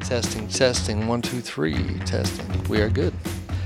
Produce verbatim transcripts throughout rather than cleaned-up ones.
Testing, testing, one, two, three, testing. We are good.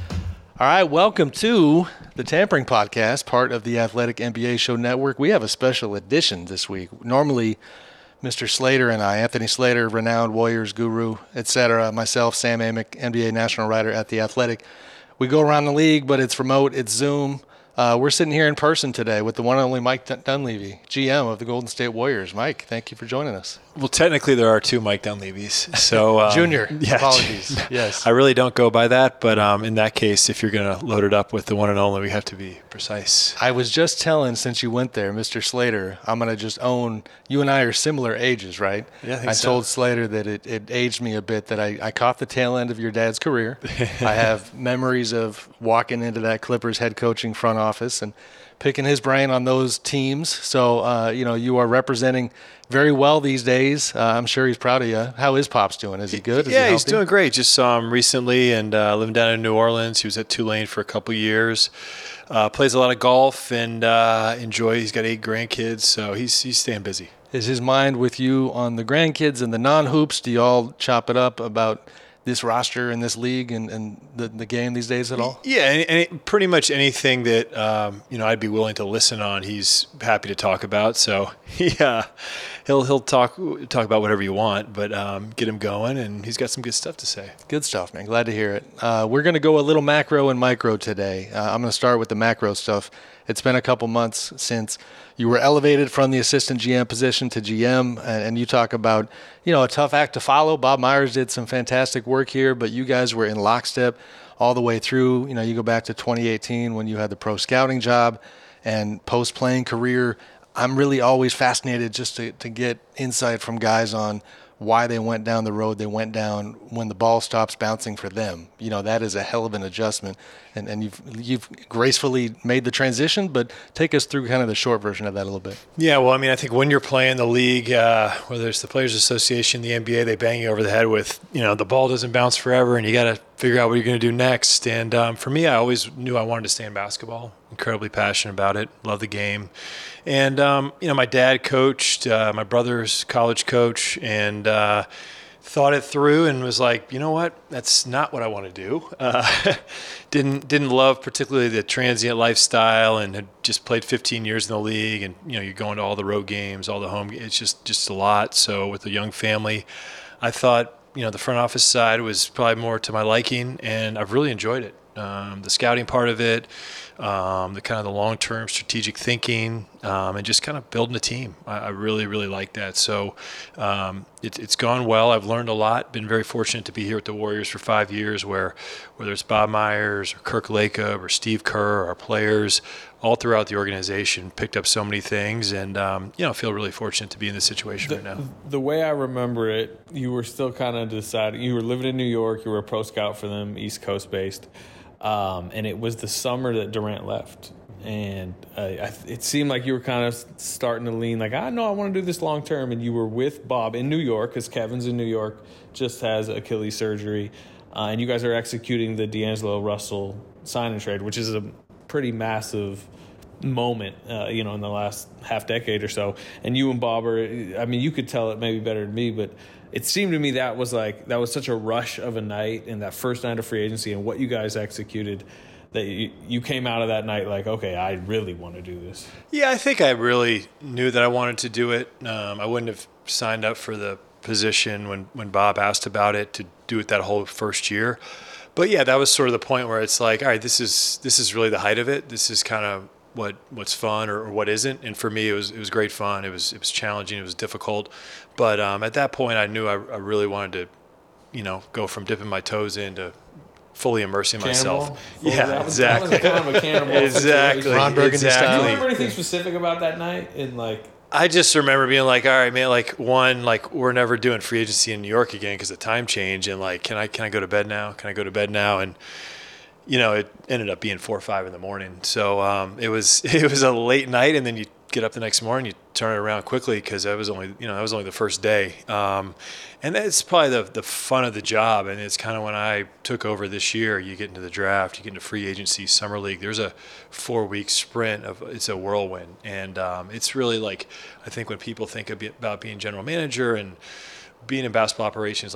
All right, welcome to the Tampering Podcast, part of the Athletic N B A Show Network. We have a special edition this week. Normally, Mister Slater and I, Anthony Slater, renowned Warriors guru, et cetera, myself, Sam Amick, N B A national writer at The Athletic, we go around the league, but it's remote, it's Zoom. Uh, we're sitting here in person today with the one and only Mike Dunleavy, G M of the Golden State Warriors. Mike, thank you for joining us. Well, technically there are two Mike Dunleavys. So um, Junior, yeah, apologies. Yes. I really don't go by that, but um, in that case, if you're going to load it up with the one and only, we have to be precise. I was just telling, since you went there, Mister Slater, I'm going to just own, you and I are similar ages, right? Yeah, I think I so. told Slater that it, it aged me a bit, that I, I caught the tail end of your dad's career. I have memories of walking into that Clippers head coaching front office and picking his brain on those teams. So, uh, you know, you are representing very well these days. Uh, I'm sure he's proud of you. How is Pops doing? Is he good? Is yeah, he he's doing great. Just saw him recently and uh, living down in New Orleans. He was at Tulane for a couple years. Uh, plays a lot of golf and uh, enjoy. He's got eight grandkids, so he's he's staying busy. Is his mind with you on the grandkids and the non-hoops? Do you all chop it up about this roster and this league and, and the, the game these days at all? Yeah, and, and it, pretty much anything that um, you know I'd be willing to listen on, he's happy to talk about. So yeah, he'll he'll talk talk about whatever you want, but um, get him going, and he's got some good stuff to say. Good stuff, man. Glad to hear it. Uh, we're going to go a little macro and micro today. Uh, I'm going to start with the macro stuff. It's been a couple months since you were elevated from the assistant G M position to G M, and, and you talk about, you know, a tough act to follow. Bob Myers did some fantastic work here, but you guys were in lockstep all the way through. You know, you go back to twenty eighteen when you had the pro scouting job and post-playing career. I'm really always fascinated just to, to get insight from guys on why they went down the road they went down when the ball stops bouncing for them. You know, that is a hell of an adjustment. And and you've you've gracefully made the transition, but take us through kind of the short version of that a little bit. Yeah, well, I mean, I think when you're playing the league, uh, whether it's the Players Association, the N B A, they bang you over the head with, you know, the ball doesn't bounce forever and you got to figure out what you're going to do next. And um, for me, I always knew I wanted to stay in basketball. Incredibly passionate about it. Love the game. And, um, you know, my dad coached, uh, my brother's college coach, and uh, thought it through and was like, you know what, that's not what I want to do. Uh, didn't didn't love particularly the transient lifestyle, and had just played fifteen years in the league, and, you know, you're going to all the road games, all the home games. It's just, just a lot. So with a young family, I thought, you know, the front office side was probably more to my liking, and I've really enjoyed it. Um, the scouting part of it, um, the kind of the long-term strategic thinking, um, and just kind of building a team. I, I really, really like that. So um, it, it's gone well. I've learned a lot. Been very fortunate to be here with the Warriors for five years, where whether it's Bob Myers or Kirk Lacob or Steve Kerr, our players, all throughout the organization, picked up so many things, and um, you know, feel really fortunate to be in this situation the, right now. The way I remember it, you were still kind of deciding. You were living in New York. You were a pro scout for them, East Coast based. Um, and it was the summer that Durant left. And uh, I, it seemed like you were kind of starting to lean like, I know I want to do this long term. And you were with Bob in New York, because Kevin's in New York, just has Achilles surgery. Uh, and you guys are executing the D'Angelo Russell sign and trade, which is a pretty massive moment, uh, you know, in the last half decade or so. And you and Bob are, I mean, you could tell it maybe better than me, but it seemed to me that was like, that was such a rush of a night, and that first night of free agency and what you guys executed, that you, you came out of that night like, okay, I really want to do this. Yeah, I think I really knew that I wanted to do it. Um, I wouldn't have signed up for the position when, when Bob asked about it to do it that whole first year. But yeah, that was sort of the point where it's like, all right, this is this is really the height of it. This is kind of what what's fun or, or what isn't. And for me, it was it was great fun. It was it was challenging. It was difficult. But um, at that point, I knew I, I really wanted to, you know, go from dipping my toes into fully immersing Cannibal? myself. Well, yeah, that was, exactly. That was kind of a cannibal exactly. Ron Burgundy exactly. style. Do you remember anything specific about that night? And like, I just remember being like, all right, man, like, one, like, we're never doing free agency in New York again because of time change. And like, can I, can I go to bed now? Can I go to bed now? And, you know, it ended up being four or five in the morning. So um, it was, it was a late night, and then you get up the next morning, you turn it around quickly, because that was only, you know, that was only the first day. Um, and that's probably the, the fun of the job. And it's kind of when I took over this year, you get into the draft, you get into free agency, summer league. There's a four week sprint of, it's a whirlwind. And um, it's really like, I think when people think about being general manager and being in basketball operations, like,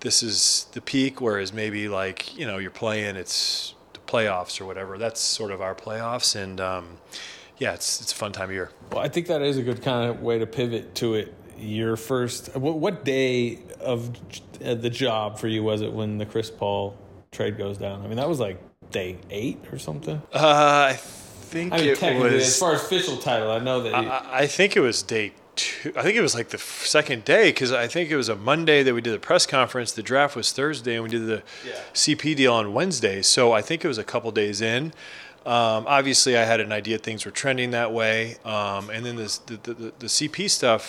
this is the peak, whereas maybe like, you know, you're playing, it's the playoffs or whatever. That's sort of our playoffs. And um, yeah, it's it's a fun time of year. Well, I think that is a good kind of way to pivot to it. Your first, what, what day of the job for you was it when the Chris Paul trade goes down? I mean, that was like day eight or something. Uh, I think I mean, it technically, was. as far as official title, I know that. You, I, I think it was day two. I think it was like the f- second day because I think it was a Monday that we did the press conference. The draft was Thursday, and we did the yeah. C P deal on Wednesday. So I think it was a couple days in. Um, obviously, I had an idea things were trending that way, um, and then this, the, the the C P stuff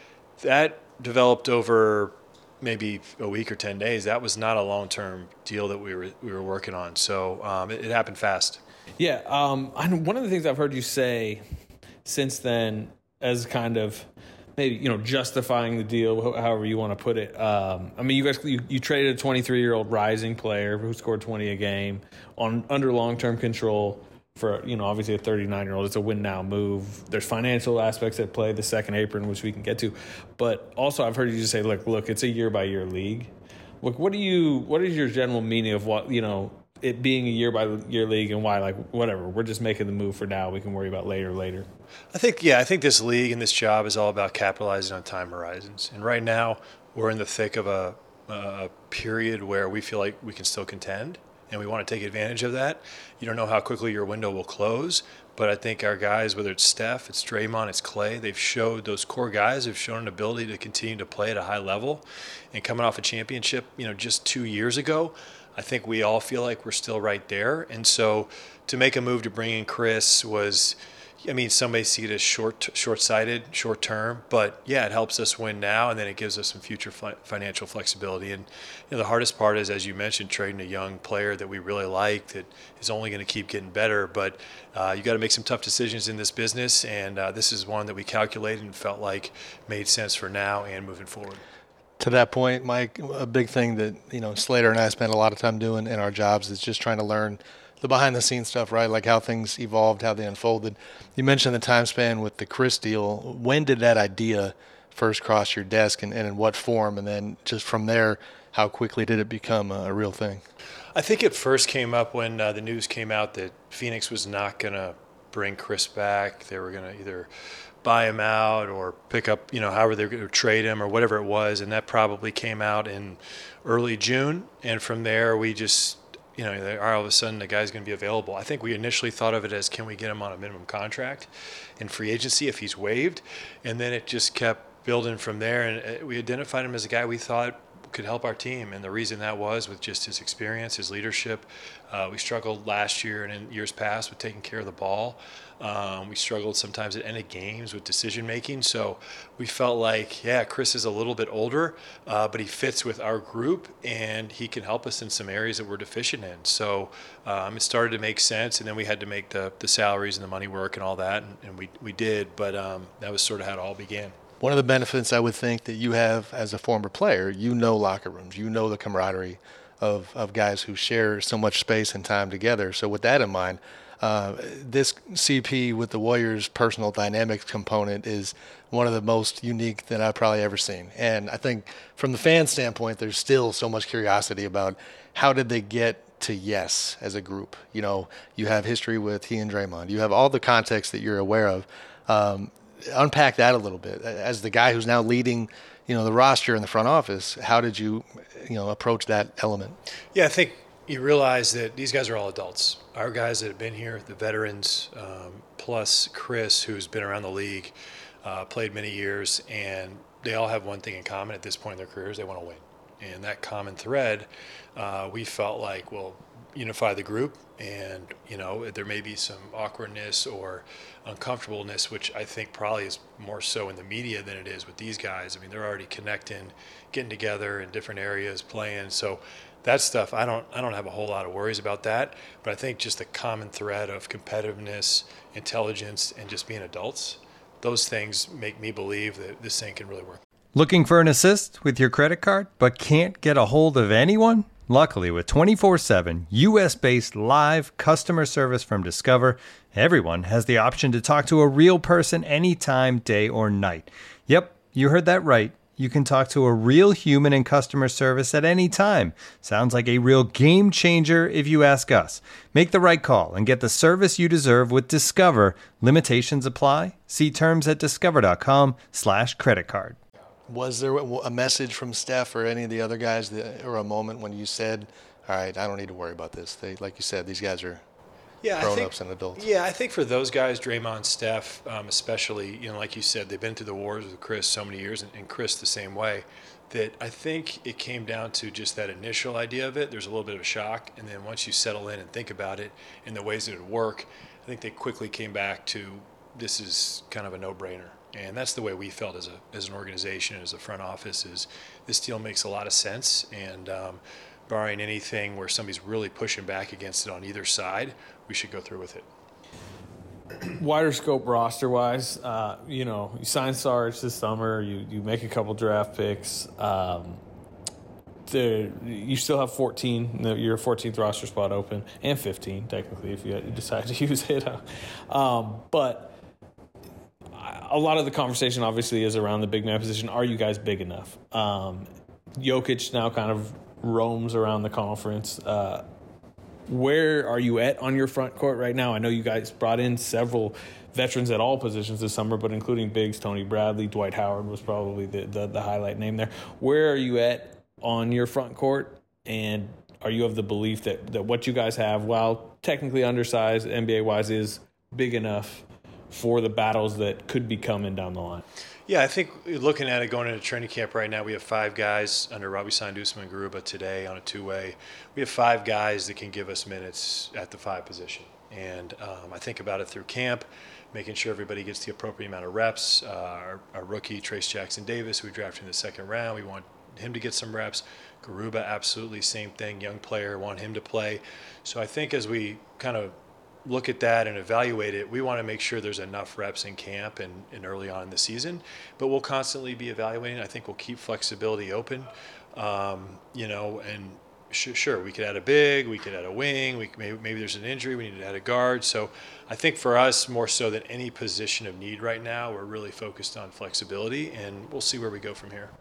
that developed over maybe a week or ten days. That was not a long-term deal that we were we were working on. So um, it, it happened fast. Yeah. Um, I, one of the things I've heard you say since then, as kind of maybe, you know, justifying the deal, however you want to put it. Um, I mean, you guys, you, you traded a twenty-three-year-old rising player who scored twenty a game on under long-term control for, you know, obviously a thirty-nine-year-old. It's a win-now move. There's financial aspects at play, the second apron, which we can get to. But also I've heard you just say, look, look, it's a year-by-year league. Look, what do you, what is your general meaning of what, you know, it being a year-by-year league and why, like, whatever, we're just making the move for now. We can worry about later, later. I think, yeah, I think this league and this job is all about capitalizing on time horizons. And right now we're in the thick of a, a period where we feel like we can still contend, and we want to take advantage of that. You don't know how quickly your window will close, but I think our guys, whether it's Steph, it's Draymond, it's Clay, they've showed, those core guys have shown an ability to continue to play at a high level. And coming off a championship, you know, just two years ago, I think we all feel like we're still right there. And so to make a move to bring in Chris was, I mean, some may see it as short, short-sighted, short-term, but yeah, it helps us win now, and then it gives us some future fi- financial flexibility. And you know, the hardest part is, as you mentioned, trading a young player that we really like that is only going to keep getting better. But uh, you got to make some tough decisions in this business, and uh, this is one that we calculated and felt like made sense for now and moving forward. To that point, Mike, a big thing that, you know, Slater and I spend a lot of time doing in our jobs is just trying to learn the behind-the-scenes stuff, right? Like how things evolved, how they unfolded. You mentioned the time span with the Chris deal. When did that idea first cross your desk, and, and in what form? And then just from there, how quickly did it become a, a real thing? I think it first came up when uh, the news came out that Phoenix was not going to bring Chris back. They were going to either buy him out or pick up, you know, however they're going to trade him or whatever it was. And that probably came out in early June. And from there, we just, you know, all of a sudden the guy's going to be available. I think we initially thought of it as, can we get him on a minimum contract in free agency if he's waived? And then it just kept building from there. And we identified him as a guy we thought could help our team. And the reason that was with just his experience, his leadership. Uh, we struggled last year and in years past with taking care of the ball. Um, we struggled sometimes at end of games with decision making. So we felt like, yeah, Chris is a little bit older, uh, but he fits with our group and he can help us in some areas that we're deficient in. So um, it started to make sense, and then we had to make the, the salaries and the money work and all that, and, and we, we did. But um, that was sort of how it all began. One of the benefits I would think that you have as a former player, you know locker rooms, you know the camaraderie of, of guys who share so much space and time together. So with that in mind, uh, this C P with the Warriors personal dynamics component is one of the most unique that I've probably ever seen. And I think from the fan standpoint, there's still so much curiosity about how did they get to yes as a group. You know, you have history with he and Draymond. You have all the context that you're aware of. Um, unpack that a little bit. As the guy who's now leading, you know, the roster in the front office, how did you, you know, approach that element? Yeah, I think you realize that these guys are all adults. Our guys that have been here, the veterans, um, plus Chris, who's been around the league, uh, played many years, and they all have one thing in common at this point in their careers: they want to win. And that common thread, uh, we felt like, will unify the group. And, you know, there may be some awkwardness or uncomfortableness, which I think probably is more so in the media than it is with these guys. I mean, they're already connecting, getting together in different areas, playing. So that stuff, I don't I don't have a whole lot of worries about that. But I think just the common thread of competitiveness, intelligence, and just being adults, those things make me believe that this thing can really work. Looking for an assist with your credit card but can't get a hold of anyone? Luckily, with twenty-four seven U S-based live customer service from Discover, everyone has the option to talk to a real person anytime, day or night. Yep, you heard that right. you can talk to a real human in customer service at any time. Sounds like a real game changer if you ask us. Make the right call and get the service you deserve with Discover. Limitations apply. See terms at discover.com slash credit card. Was there a message from Steph or any of the other guys that, or a moment when you said, all right, I don't need to worry about this? They, like you said, these guys are yeah, grown-ups and adults. Yeah, I think for those guys, Draymond, Steph, um, especially, you know, like you said, they've been through the wars with Chris so many years, and, and Chris the same way, that I think it came down to just that initial idea of it. There's a little bit of a shock, and then once you settle in and think about it and the ways that it would work, I think they quickly came back to this is kind of a no-brainer. And that's the way we felt as a as an organization, as a front office, is this deal makes a lot of sense. And um, barring anything where somebody's really pushing back against it on either side, we should go through with it. Wider scope roster-wise, uh, you know, you sign Sarge this summer, you, you make a couple draft picks. Um, the, you still have fourteen, your fourteenth roster spot open, and fifteen, technically, if you decide to use it. Um, but a lot of the conversation obviously is around the big man position. Are you guys big enough? Um, Jokic now kind of roams around the conference. Uh, where are you at on your front court right now? I know you guys brought in several veterans at all positions this summer, but including bigs, Tony Bradley, Dwight Howard was probably the, the, the highlight name there. Where are you at on your front court? And are you of the belief that, that what you guys have, while technically undersized N B A-wise, is big enough for the battles that could be coming down the line? Yeah, I think looking at it going into training camp right now, we have five guys under Robbie signed Usman Garuba today on a two-way. We have five guys that can give us minutes at the five position. And um, I think about it through camp, making sure everybody gets the appropriate amount of reps. Uh, our, our rookie, Trace Jackson Davis, who we drafted in the second round, we want him to get some reps. Garuba, absolutely same thing, young player, want him to play. So I think as we kind of look at that and evaluate it, we want to make sure there's enough reps in camp and, and early on in the season, but we'll constantly be evaluating. I think we'll keep flexibility open, um, you know, and sh- sure, we could add a big, we could add a wing, we maybe, maybe there's an injury, we need to add a guard. So I think for us, more so than any position of need right now, we're really focused on flexibility, and we'll see where we go from here.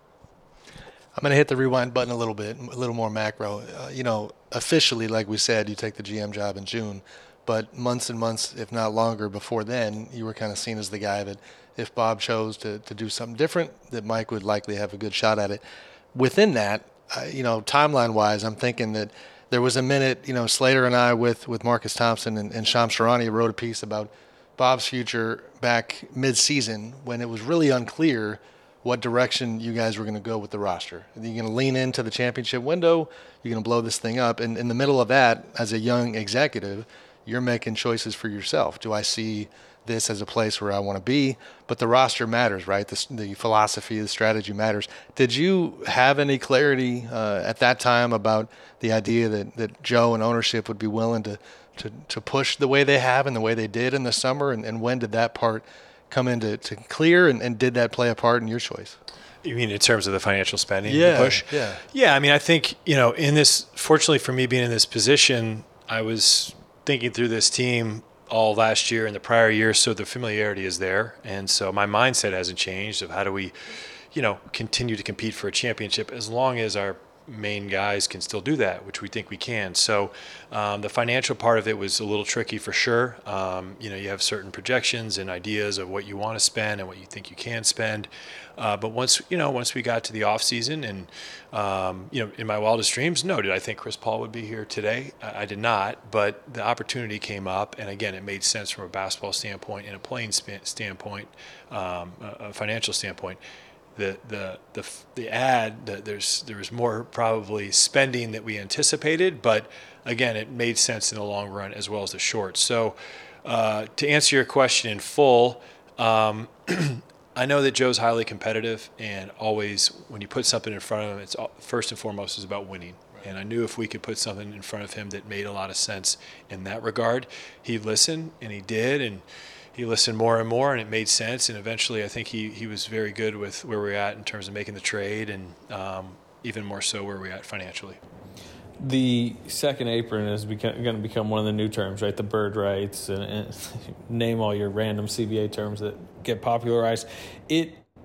I'm going to hit the rewind button a little bit, a little more macro. Uh, you know, officially, like we said, you take the G M job in June. But months and months, if not longer, before then, you were kind of seen as the guy that if Bob chose to, to do something different, that Mike would likely have a good shot at it. Within that, uh, you know, timeline-wise, I'm thinking that there was a minute, you know, Slater and I with, with Marcus Thompson and, and Shams Charania wrote a piece about Bob's future back mid-season when it was really unclear what direction you guys were going to go with the roster. Are you going to lean into the championship window? You're going to blow this thing up? And in the middle of that, as a young executive, you're making choices for yourself. Do I see this as a place where I want to be? But the roster matters, right? The, the philosophy, the strategy matters. Did you have any clarity uh, at that time about the idea that, that Joe and ownership would be willing to, to, to push the way they have and the way they did in the summer? And, and when did that part come into to clear, and, and did that play a part in your choice? You mean in terms of the financial spending yeah, push? Yeah. Yeah, I mean, I think, you know, in this, fortunately for me being in this position, I was thinking through this team all last year and the prior year, so the familiarity is there. And so my mindset hasn't changed of how do we, you know, continue to compete for a championship as long as our main guys can still do that, which we think we can. So um, the financial part of it was a little tricky for sure. Um, you know, you have certain projections and ideas of what you want to spend and what you think you can spend. Uh, but once, you know, once we got to the off season and, um, you know, in my wildest dreams, no, did I think Chris Paul would be here today? I, I did not, but the opportunity came up. And again, it made sense from a basketball standpoint and a playing sp- standpoint, um, a, a financial standpoint. The the the the ad the, there's there was more probably spending that we anticipated, but again, it made sense in the long run as well as the short. So uh, to answer your question in full, um, I know that Joe's highly competitive, and always when you put something in front of him, it's all, first and foremost is about winning. Right. And I knew if we could put something in front of him that made a lot of sense in that regard, he'd listen, and he did, and he listened more and more, and it made sense. And eventually, I think he, he was very good with where we're at in terms of making the trade, and um, even more so where we're at financially. The second apron is going to become one of the new terms, right? The bird rights, and, and name all your random C B A terms that get popularized. It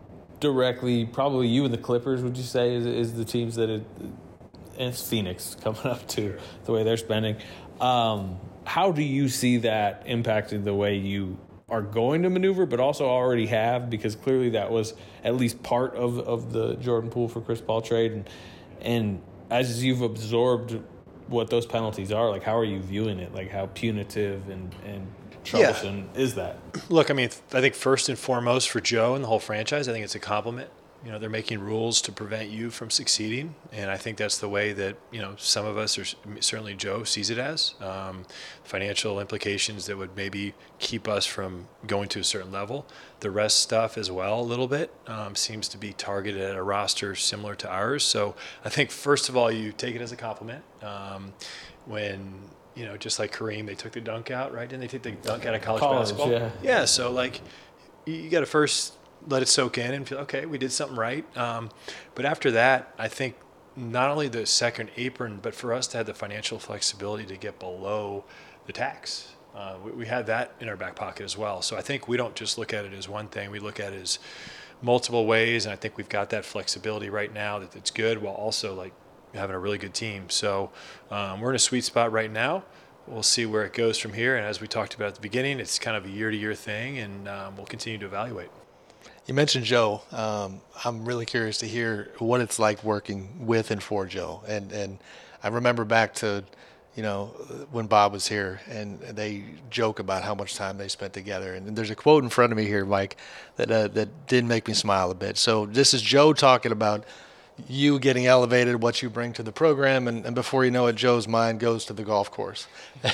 directly, probably you and the Clippers, would you say, is, is the teams that it, and it's Phoenix coming up too, the way they're spending. Um, how do you see that impacting the way you are going to maneuver, but also already have? Because clearly that was at least part of, of the Jordan Poole for Chris Paul trade. And, and as you've absorbed what those penalties are, like, how are you viewing it? Like, how punitive and, and troublesome yeah. is that? Look, I mean, I think first and foremost for Joe and the whole franchise, I think it's a compliment. You know, they're making rules to prevent you from succeeding, and I think that's the way that, you know, some of us, or certainly Joe, sees it as. Um, financial implications that would maybe keep us from going to a certain level. The rest stuff as well, a little bit, um, seems to be targeted at a roster similar to ours. So I think, first of all, you take it as a compliment. Um, when, you know, just like Kareem, they took the dunk out, right? Didn't they take the dunk out of college, college basketball? Yeah. Yeah, so, like, you, you got to first let it soak in and feel, okay, we did something right. Um, but after that, I think not only the second apron, but for us to have the financial flexibility to get below the tax. Uh, we, we had that in our back pocket as well. So I think we don't just look at it as one thing. We look at it as multiple ways, and I think we've got that flexibility right now that it's good, while also, like, having a really good team. So um, we're in a sweet spot right now. We'll see where it goes from here. And as we talked about at the beginning, it's kind of a year-to-year thing, and um, we'll continue to evaluate. You mentioned Joe. Um, I'm really curious to hear what it's like working with and for Joe. And and I remember back to, you know, when Bob was here, and they joke about how much time they spent together. And there's a quote in front of me here, Mike, that uh, that did make me smile a bit. So this is Joe talking about you getting elevated, what you bring to the program, and, and before you know it, Joe's mind goes to the golf course.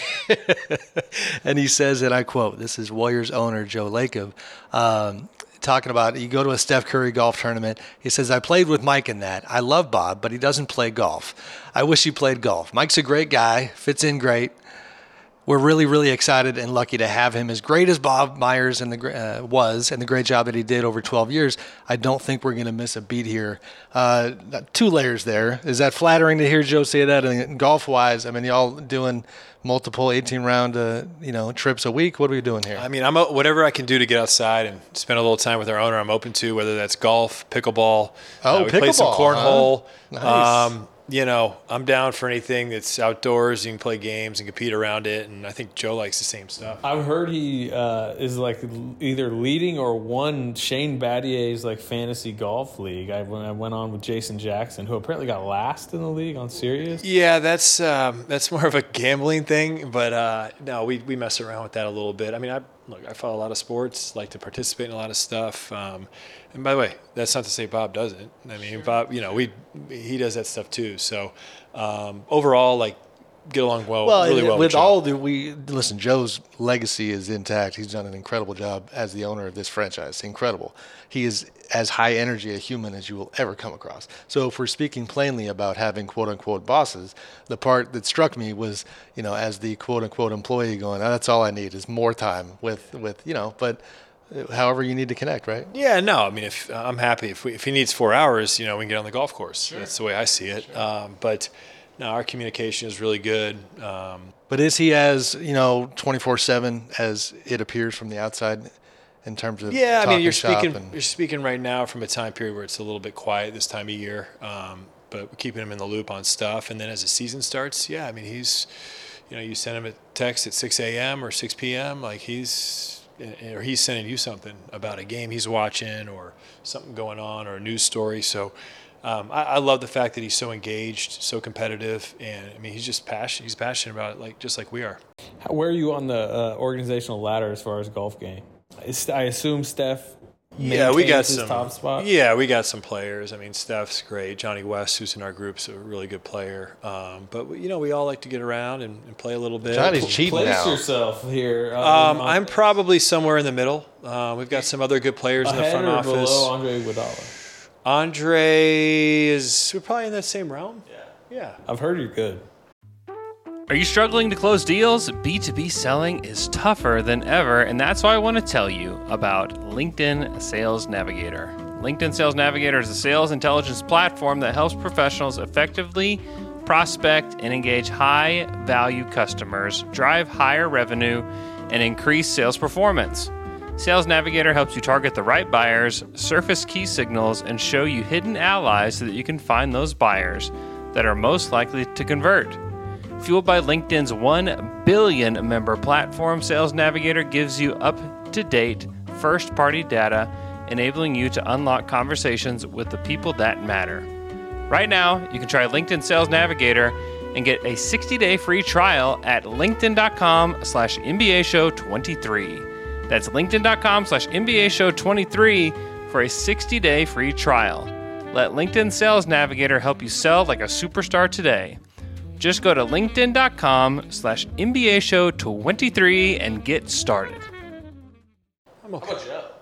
And he says, and I quote, this is Warriors owner Joe Lacob, um, talking about, you go to a Steph Curry golf tournament. He says, I played with Mike in that. I love Bob, but he doesn't play golf. I wish he played golf. Mike's a great guy, fits in great. We're really, really excited and lucky to have him. As great as Bob Myers and the uh, was, and the great job that he did over twelve years, I don't think we're going to miss a beat here. Uh, two layers there. Is that flattering to hear Joe say that? And golf-wise, I mean, y'all doing multiple eighteen-round, uh, you know, trips a week. What are we doing here? I mean, I'm whatever I can do to get outside and spend a little time with our owner, I'm open to. Whether that's golf, pickleball. Oh, uh, we pickleball. played some cornhole. Huh? Nice. Um, you know, I'm down for anything that's outdoors. You can play games and compete around it, and I think Joe likes the same stuff. I've heard he uh, is like either leading or won Shane Battier's like fantasy golf league. I when I went on with Jason Jackson, who apparently got last in the league on Sirius. Yeah, that's um, that's more of a gambling thing, but uh, no, we we mess around with that a little bit. I mean, I look, I follow a lot of sports, like to participate in a lot of stuff. Um, and by the way, that's not to say Bob doesn't. I mean, sure. Bob, you know, we he does that stuff too. So um, overall, like, get along well, well really well. With with all the we listen, Joe's legacy is intact. He's done an incredible job as the owner of this franchise. Incredible. He is as high energy a human as you will ever come across. So if we're speaking plainly about having quote unquote bosses, the part that struck me was, you know, as the quote unquote employee going, oh, that's all I need is more time with with you know, but. However you need to connect, right? Yeah, no. I mean, if I'm happy if we, if he needs four hours, you know, we can get on the golf course. Sure. That's the way I see it. Sure. Um, but no, our communication is really good. Um, but is he as, you know, twenty-four seven as it appears from the outside in terms of yeah? I mean, you're speaking and, you're speaking right now from a time period where it's a little bit quiet this time of year. Um, but we're keeping him in the loop on stuff, and then as the season starts, yeah, I mean, he's, you know, you send him a text at six a.m. or six p.m. like he's. Or he's sending you something about a game he's watching or something going on or a news story. So um, I, I love the fact that he's so engaged, so competitive, and I mean he's just passionate. He's passionate about it, like just like we are. Where are you on the uh, organizational ladder as far as golf game? I assume Steph. Yeah, we got his some top spot. Yeah, we got some players. I mean, Steph's great. Johnny West, who's in our group, is a really good player. Um, but we, you know, we all like to get around and, and play a little bit. Johnny's cheating Place now. yourself here. Um, I'm probably somewhere in the middle. Uh, we've got some other good players in the front or office. Below Andre Iguodala? Andre is we're probably in that same realm. Yeah, yeah. I've heard you're good. Are you struggling to close deals? B two B selling is tougher than ever, and that's why I want to tell you about LinkedIn Sales Navigator. LinkedIn Sales Navigator is a sales intelligence platform that helps professionals effectively prospect and engage high-value customers, drive higher revenue, and increase sales performance. Sales Navigator helps you target the right buyers, surface key signals, and show you hidden allies so that you can find those buyers that are most likely to convert. Fueled by LinkedIn's one billion member platform, Sales Navigator gives you up-to-date first-party data, enabling you to unlock conversations with the people that matter. Right now, you can try LinkedIn Sales Navigator and get a sixty-day free trial at linkedin.com slash NBA show 23. That's linkedin.com slash NBA show 23 for a sixty-day free trial. Let LinkedIn Sales Navigator help you sell like a superstar today. Just go to linkedin.com slash NBA show 23 and get started. I'm okay.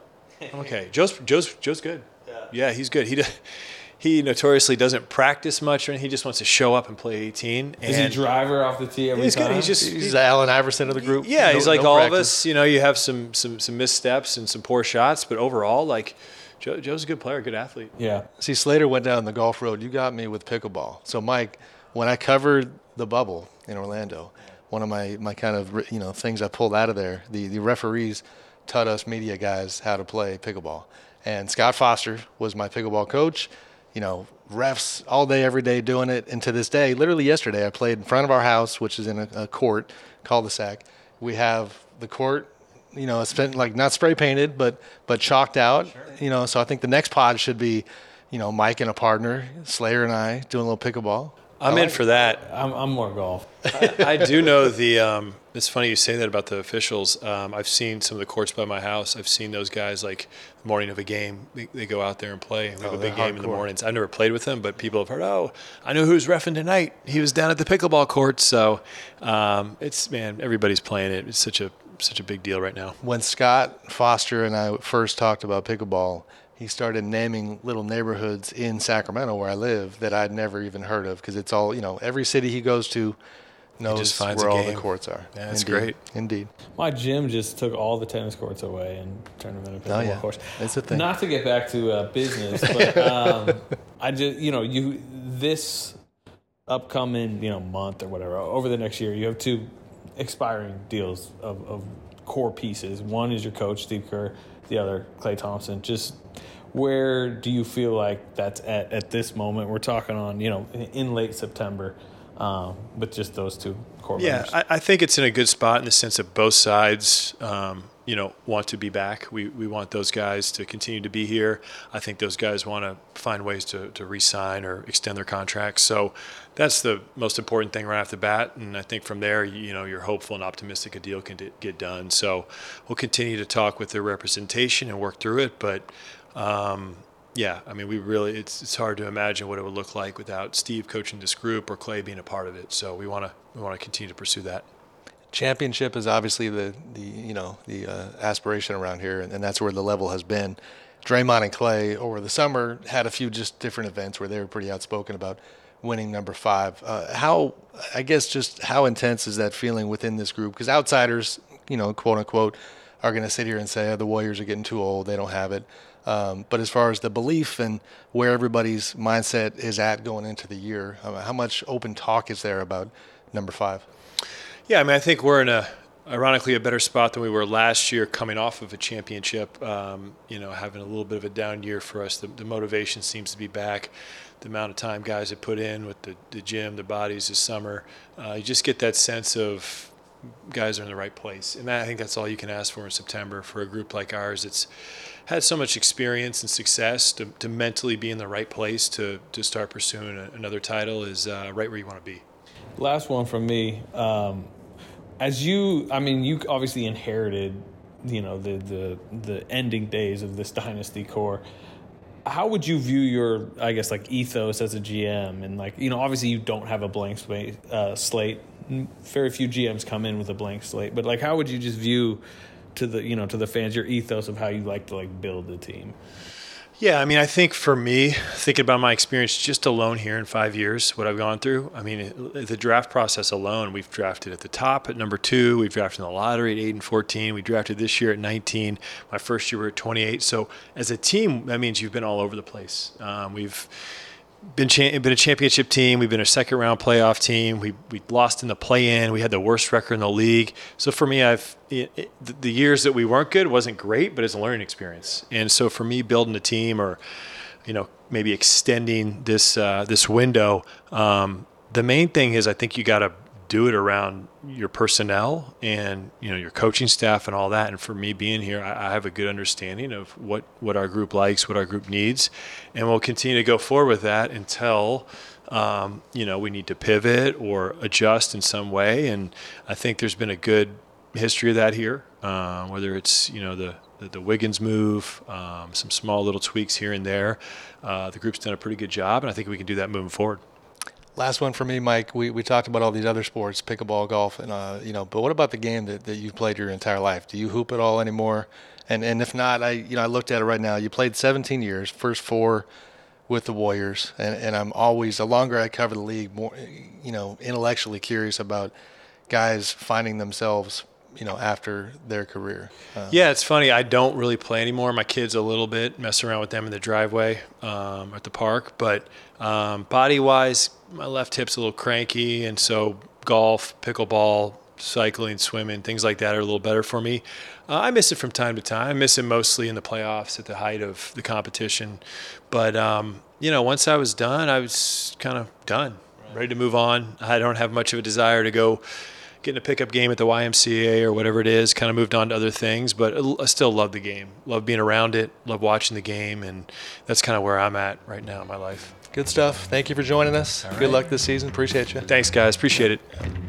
I'm okay. Joe's Joe's Joe's good. Yeah, yeah he's good. He does, he notoriously doesn't practice much, and he just wants to show up and play eighteen. And is he driver off the tee every he's time? Good. He's just he's the Allen Iverson of the group. Yeah, no, he's like no all practice. of us. You know, you have some some some missteps and some poor shots, but overall, like Joe, Joe's a good player, good athlete. Yeah. See, Slater went down the golf road. You got me with pickleball. So, Mike, when I covered the bubble in Orlando, one of my, my kind of, you know, things I pulled out of there, the, the referees taught us media guys how to play pickleball. And Scott Foster was my pickleball coach. You know, refs all day, every day doing it. And to this day, literally yesterday, I played in front of our house, which is in a, a court, cul-de-sac. We have the court, you know, it's been like not spray painted, but but chalked out. Sure. You know, so I think the next pod should be, you know, Mike and a partner, Slayer and I doing a little pickleball. I'm like in for that. I'm, I'm more golf. I, I do know the. Um, it's funny you say that about the officials. Um, I've seen some of the courts by my house. I've seen those guys like the morning of a game. They, they go out there and play. We have oh, a big game in the hardcore. mornings. I've never played with them, but people have heard. Oh, I know who's reffing tonight. He was down at the pickleball court. So um, it's man, everybody's playing it. It's such a such a big deal right now. When Scott Foster and I first talked about pickleball, he started naming little neighborhoods in Sacramento where I live that I'd never even heard of, because it's all, you know, every city he goes to knows just finds where a all the game. courts are. Yeah, that's Indeed. great. Indeed. My gym just took all the tennis courts away and turned them into pickleball Oh, yeah. courts. It's a thing. Not to get back to uh, business, but um, I just, you know, you this upcoming, you know, month or whatever, over the next year, you have two expiring deals of, of core pieces. One is your coach, Steve Kerr. The other, Klay Thompson. Just where do you feel like that's at at this moment? We're talking on, you know, in late September, um, but just those two core Yeah, members. I, I think it's in a good spot in the sense that both sides, um, you know, want to be back. We we want those guys to continue to be here. I think those guys want to find ways to, to re-sign or extend their contracts. So that's the most important thing right off the bat. And I think from there, you know, you're hopeful and optimistic a deal can d- get done. So we'll continue to talk with their representation and work through it. But um, yeah, I mean, we really, it's it's hard to imagine what it would look like without Steve coaching this group or Klay being a part of it. So we want to we want to continue to pursue that. Championship is obviously the, the you know, the uh, aspiration around here, and, and that's where the level has been. Draymond and Klay over the summer had a few just different events where they were pretty outspoken about winning number five. Uh, how, I guess, just how intense is that feeling within this group? Because outsiders, you know, quote unquote, are going to sit here and say, oh, the Warriors are getting too old, they don't have it. Um, but as far as the belief and where everybody's mindset is at going into the year, uh, how much open talk is there about number five? Yeah, I mean, I think we're in a, ironically, a better spot than we were last year coming off of a championship, um, you know, having a little bit of a down year for us. The, the motivation seems to be back. The amount of time guys have put in with the, the gym, the bodies this summer, uh, you just get that sense of guys are in the right place. And that, I think that's all you can ask for in September for a group like ours. It's had so much experience and success to, to mentally be in the right place to, to start pursuing a, another title is uh, right where you want to be. Last one from me. Um, as you, I mean, you obviously inherited, you know, the, the, the ending days of this dynasty core. How would you view your, I guess, like ethos as a G M? And like, you know, obviously you don't have a blank slate, uh, slate. Very few G Ms come in with a blank slate. But like, how would you just view to the, you know, to the fans, your ethos of how you like to like build the team? Yeah, I mean, I think for me, thinking about my experience just alone here in five years, what I've gone through, I mean, the draft process alone, we've drafted at the top at number two. We've drafted in the lottery at eight and fourteen. We drafted this year at nineteen. My first year we were at twenty-eight. So as a team, that means you've been all over the place. Um, we've been cha- been a championship team. We've been a second round playoff team. We we lost in the play-in. We had the worst record in the league. So for me, I've it, it, the years that we weren't good wasn't great, but it's a learning experience. And so for me, building a team, or you know, maybe extending this uh, this window, um, the main thing is I think you got to do it around your personnel and, you know, your coaching staff and all that. And for me being here, I, I have a good understanding of what, what our group likes, what our group needs, and we'll continue to go forward with that until, um, you know, we need to pivot or adjust in some way. And I think there's been a good history of that here, uh, whether it's, you know, the, the, the Wiggins move, um, some small little tweaks here and there. Uh, the group's done a pretty good job, and I think we can do that moving forward. Last one for me, Mike. We we talked about all these other sports, pickleball, golf, and uh, you know. But what about the game that, that you've played your entire life? Do you hoop at all anymore? And and if not, I you know I looked at it right now. You played seventeen years, first four with the Warriors, and, and I'm always, the longer I cover the league, more you know intellectually curious about guys finding themselves, you know, after their career. Uh, yeah, it's funny. I don't really play anymore. My kids a little bit, mess around with them in the driveway um, at the park. But um, body-wise, my left hip's a little cranky, and so golf, pickleball, cycling, swimming, things like that are a little better for me. Uh, I miss it from time to time. I miss it mostly in the playoffs at the height of the competition. But, um, you know, once I was done, I was kind of done, ready to move on. I don't have much of a desire to go get in a pickup game at the Y M C A or whatever it is, kind of moved on to other things, but I still love the game, love being around it, love watching the game, and that's kind of where I'm at right now in my life. Good stuff. Thank you for joining us. Good luck this season. Appreciate you. Thanks, guys. Appreciate it.